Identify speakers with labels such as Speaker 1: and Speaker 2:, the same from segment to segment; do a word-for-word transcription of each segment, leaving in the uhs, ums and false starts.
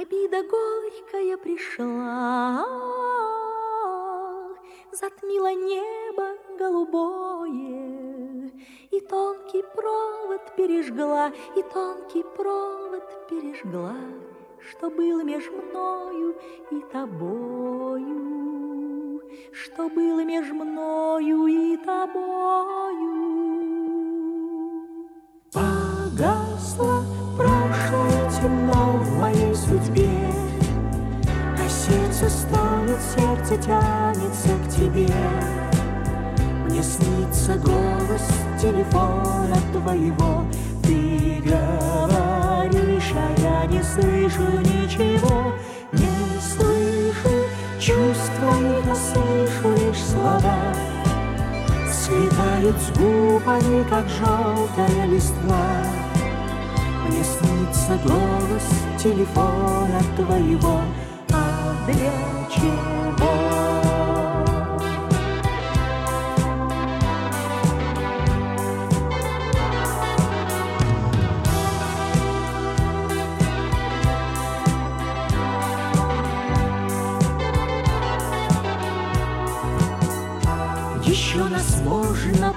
Speaker 1: Обида горькая пришла, затмила небо голубое, и тонкий провод пережгла, и тонкий провод пережгла, что было меж мною и тобою, что было меж мною и тобою. Погасло прошлое, темно в моей судьбе, а сердце стонет, сердце тянется к тебе. Мне снится голос телефона твоего, ты говоришь, а я не слышу ничего, не слышу чувств твоих, а слышу лишь слова. Слетают с губ они, как желтая листва. Мне снится голос телефона твоего, а для чего? Еще нас можно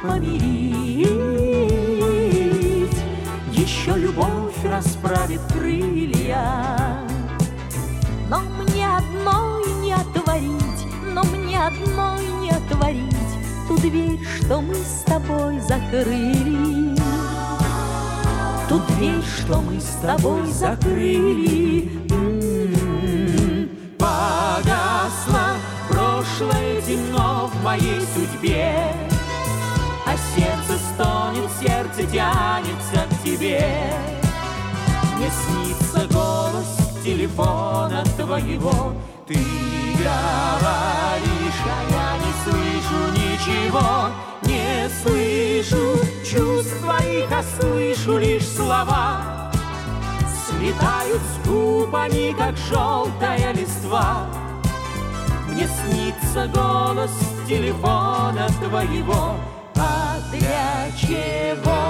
Speaker 1: помирить, еще любовь расправит крылья. Но мне одной не отворить, но мне одной не отворить ту дверь, что мы с тобой закрыли. Ту дверь, что мы с тобой закрыли. М-м-м. Погасло прошлое, темно в моей судьбе, а сердце стонет, сердце тянется к тебе. Мне снится голос телефона твоего, ты говоришь, а я не слышу ничего, не слышу чувств твоих, а слышу лишь слова. Слетают с губ они, как желтая листва. Мне снится голос телефона твоего, а для чего?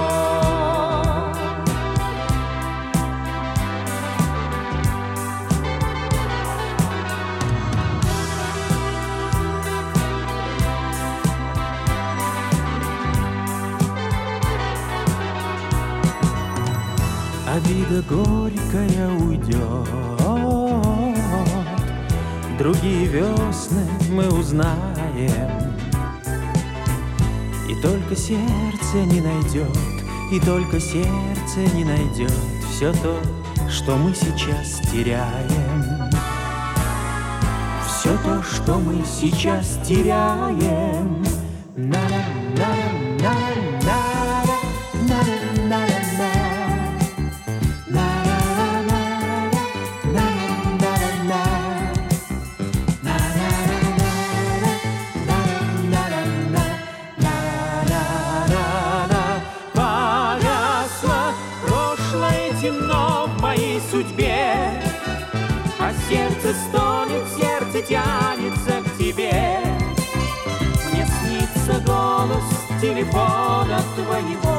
Speaker 2: Обида горькая уйдет, другие весны мы узнаем, и только сердце не найдет, и только сердце не найдет все то, что мы сейчас теряем. Все то, что мы сейчас теряем.
Speaker 1: Темно в моей судьбе, а сердце стонет, сердце тянется к тебе. Мне снится голос телефона твоего,